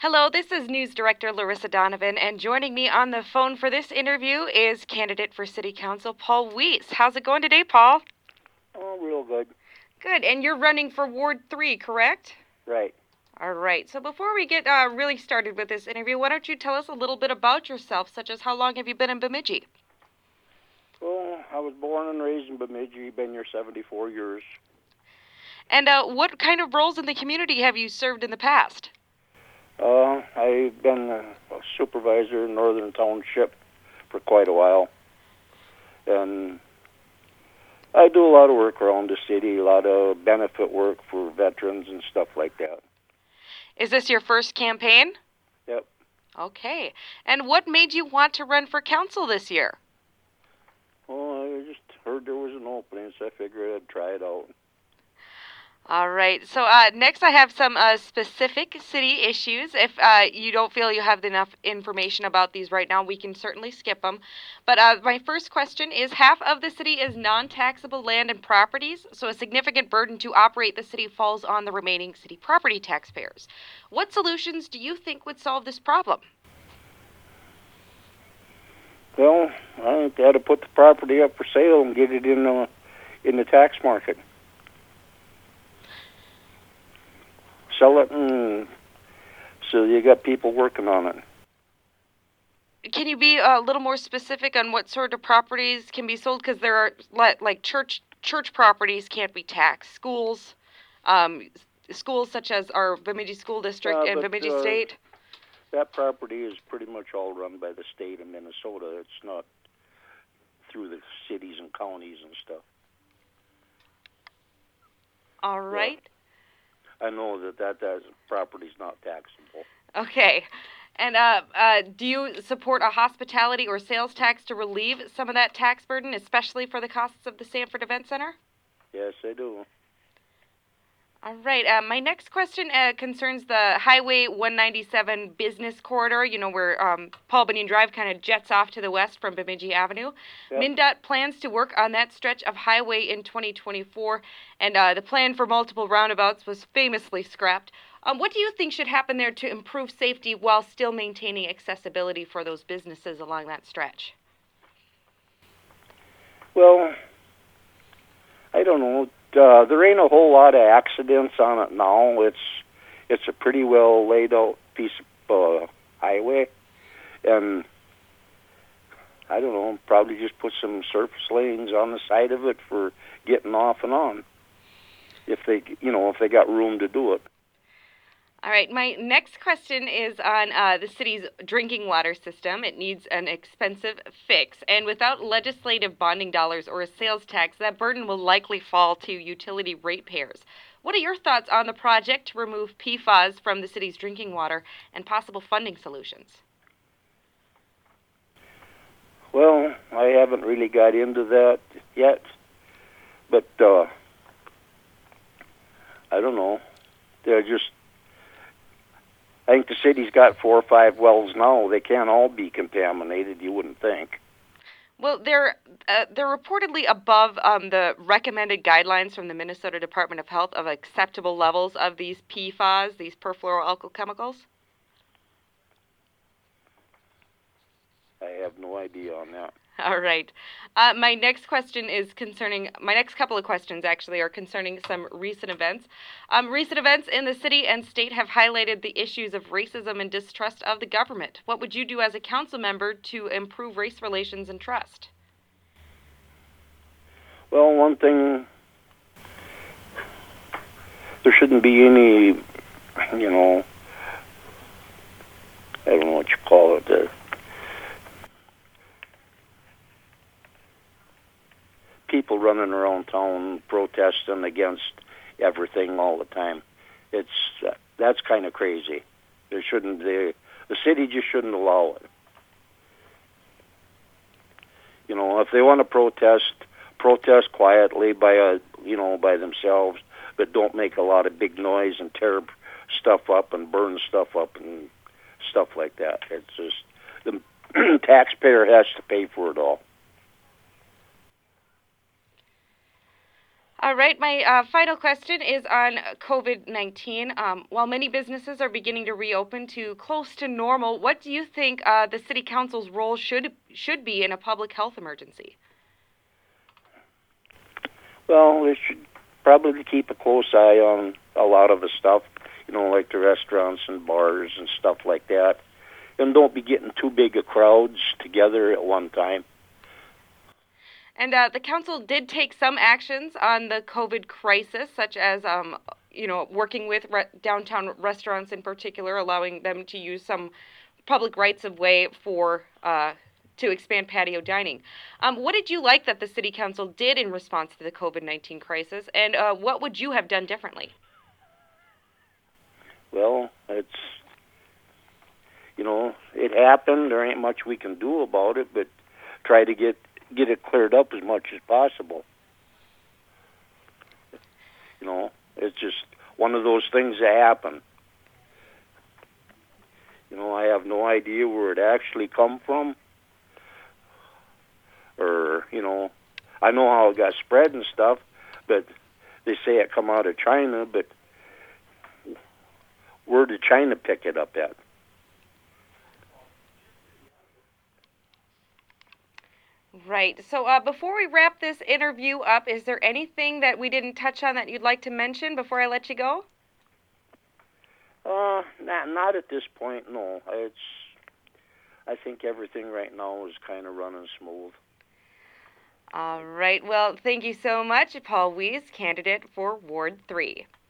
Hello, this is News Director Larissa Donovan, and joining me on the phone for this interview is candidate for City Council Paul Weiss. How's it going today, Paul? Oh, real good. Good, and you're running for Ward 3, correct? Right. All right, so before we get really started with this interview, why don't you tell us a little bit about yourself, such as how long have you been in Bemidji? Well, I was born and raised in Bemidji, been here 74 years. And what kind of roles in the community have you served in the past? I've been a supervisor in Northern Township for quite a while. And I do a lot of work around the city, a lot of benefit work for veterans and stuff like that. Is this your first campaign? Yep. Okay. And what made you want to run for council this year? Well, I just heard there was an opening, so I figured I'd try it out. All right. So next I have some specific city issues. If you don't feel you have enough information about these right now, we can certainly skip them. But my first question is, half of the city is non-taxable land and properties, so a significant burden to operate the city falls on the remaining city property taxpayers. What solutions do you think would solve this problem? Well, I think they ought to put the property up for sale and get it in the tax market. Sell it, and so you got people working on it. Can you be a little more specific on what sort of properties can be sold? Because there are like church properties can't be taxed. Schools such as our Bemidji School District and Bemidji State. That property is pretty much all run by the state of Minnesota. It's not through the cities and counties and stuff. All right. Yeah. I know that property's not taxable. Okay. And do you support a hospitality or sales tax to relieve some of that tax burden, especially for the costs of the Sanford Event Center? Yes, I do. All right. My next question concerns the Highway 197 business corridor, where Paul Bunyan Drive kind of jets off to the west from Bemidji Avenue. Yep. MnDOT plans to work on that stretch of highway in 2024, and the plan for multiple roundabouts was famously scrapped. What do you think should happen there to improve safety while still maintaining accessibility for those businesses along that stretch? Well, I don't know. There ain't a whole lot of accidents on it now. It's a pretty well laid out piece of highway, and I don't know, probably just put some surface lanes on the side of it for getting off and on, if they got room to do it. All right, my next question is on the city's drinking water system. It needs an expensive fix, and without legislative bonding dollars or a sales tax, that burden will likely fall to utility ratepayers. What are your thoughts on the project to remove PFAS from the city's drinking water and possible funding solutions? Well, I haven't really got into that yet, but I don't know. I think the city's got 4 or 5 wells now. They can't all be contaminated, you wouldn't think. Well, they're reportedly above the recommended guidelines from the Minnesota Department of Health of acceptable levels of these PFAS, these perfluoroalkyl chemicals. I have no idea on that. All right. My next couple of questions actually are concerning some recent events. Recent events in the city and state have highlighted the issues of racism and distrust of the government. What would you do as a council member to improve race relations and trust? Well, one thing, there shouldn't be any, I don't know what you call it, people running around town protesting against everything all the time. That's kind of crazy. The city just shouldn't allow it. If they want to protest quietly by themselves, but don't make a lot of big noise and tear stuff up and burn stuff up and stuff like that. It's just the taxpayer has to pay for it all. All right, my final question is on COVID-19. While many businesses are beginning to reopen to close to normal, what do you think the City Council's role should be in a public health emergency? Well, they should probably keep a close eye on a lot of the stuff, like the restaurants and bars and stuff like that. And don't be getting too big of crowds together at one time. And the council did take some actions on the COVID crisis, such as, working with downtown restaurants in particular, allowing them to use some public rights of way for to expand patio dining. What did you like that the city council did in response to the COVID-19 crisis, and what would you have done differently? Well, it happened. There ain't much we can do about it, but try to get it cleared up as much as possible. It's just one of those things that happen. I have no idea where it actually come from, or I know how it got spread and stuff, but they say it come out of China, but where did China pick it up at? Right. So before we wrap this interview up, is there anything that we didn't touch on that you'd like to mention before I let you go? Not at this point. No, I think everything right now is kind of running smooth. All right. Well, thank you so much, Paul Weiss, candidate for Ward 3.